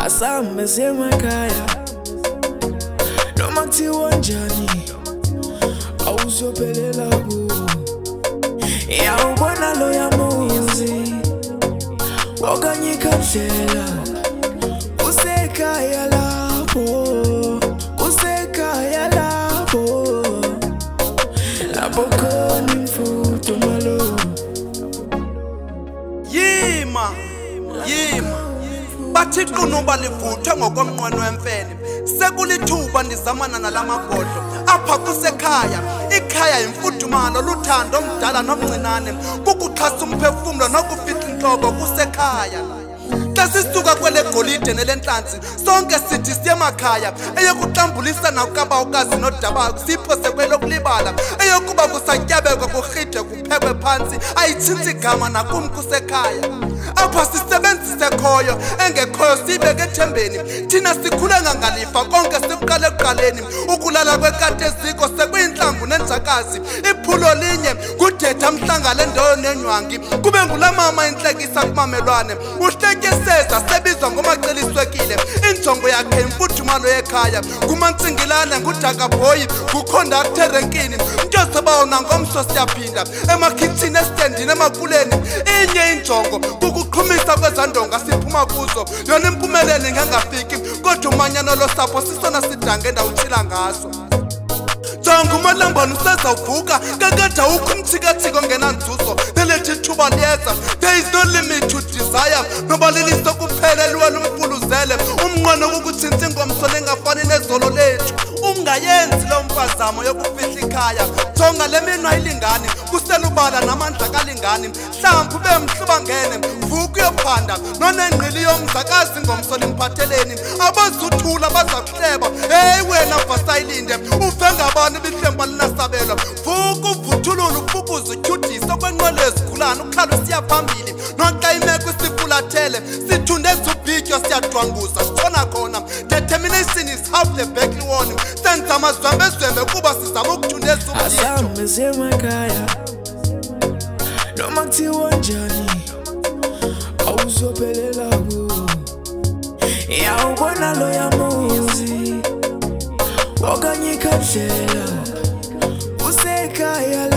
Asambe semakhaya noma kuthiwa njani awuzophelela kuwo. Yawubona loya muzi okanye ikhandlela usekhaya lapho, usekhaya lapho, lapho khona imfudumalo. Yima bathi qunuba livuthwe ngokomnqweno wemfene, sekulithuba nizamana nalamagodlo apha kusekhaya. Ikhaya imfudumalo, luthando omdala nomncinane, kukuxhasa umphefumlo nokufihla intloko kusekhaya. Xa sisuka kwele golide nelenhlanzi sonke sithi siyemakhaya, eyokuxambulisana ukabawukazi nodabayo siphose kwelokulibala, eyokuba kusatyabekwa kurhidwe kuphekwe phantsi ayitshintshi igama nakum kusekhaya. Apha sisebenzise khoyo engekhoyo siyibeke ethembeni, thina sikhule ngangalifa konke sikuqale ekuqaleni. Ukulala kwekati eziko sekuyintlangu nenjakazi, iphulo linye kudetha mhlangale ndoyo nenywangi, kube ngulamama intlekisa kumamelwane. Uhletyeseza sebizwa ngomaceliswekile, injongo yakhe imfudumalo yekhaya. Ngumantsingilane, ngudakabhoyi, ngukhondakthe renkini, ntosebawona ngomso siyaphinda emakhitshini esitendini emakuleni. Inye injongo kukuqhumisa kwezandonga siphuma kuzo, yona impumelelo ingangafiki kodwa umanyano losapho sisona sidange endawuthila ngaso. Jonga umalambane usezawuvuka kakade awukho umthikathiko ngenanzuzo, nelithi ithuba liyeza. There is no limit to desire, noba liliso kuphela liwela umfuluzele. Umnqweno kukutshintsha ingomso lengafani nezolo lethu. Ungayenzi lo mpazamo yokufihla ikhaya, jonga le minwa ayilingani, kuselubala namandla kalingani. Mhlawumbi ube mhluba ngene, vuka uyophanda nonengqili yomzakazi ngomso limphatheleni. Abazuthula bazakuhleba, hey wena vasayilinde, uve ngabani bihlemba linasabelwa. Vuka uvuthulule ufukuze utyhudisa okwenqwelo ezikhulana, ukhala usiya phambili noxa imeko isifulathele. Sithundeza ubhityo siyadwanguza sitshona khona. Determination is half the battle warning. Senza amazwembezwembe kuba sizama ukuthundeza ubhityo. Asambe semakhaya noma kuthiwa njani awuzophelela kuwo. Yawubona loya muzi okanye ikhandlela usekhaya